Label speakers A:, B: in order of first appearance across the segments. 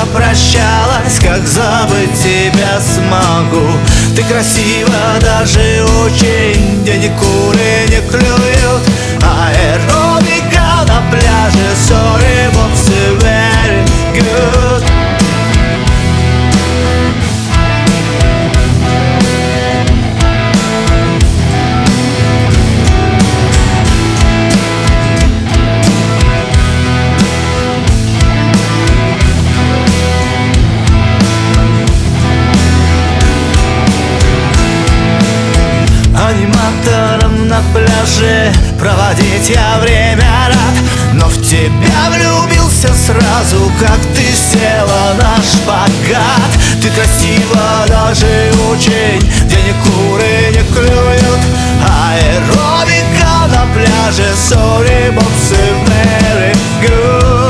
A: попрощалась, как забыть тебя смогу. Ты красива даже очень, где ни куры не клюют. Аэробика на пляже, sorry, bob's very good. Аниматором на пляже проводить я время рад, но в тебя влюбился сразу, как ты села на шпагат. Ты красива даже очень, где ни куры не клюют. Аэробика на пляже, sorry, bob's very good.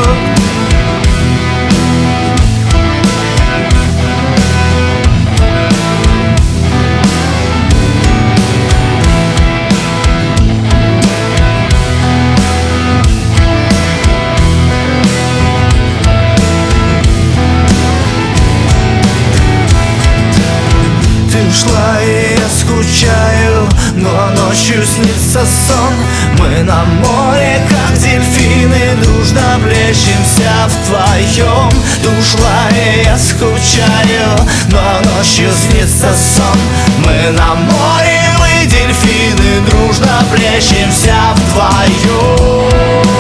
A: Ушла, и я скучаю, но ночью снится сон. Мы на море, как дельфины, дружно плещемся вдвоем. Ты ушла, и я скучаю, но ночью снится сон. Мы на море, мы дельфины, дружно плещемся вдвоем.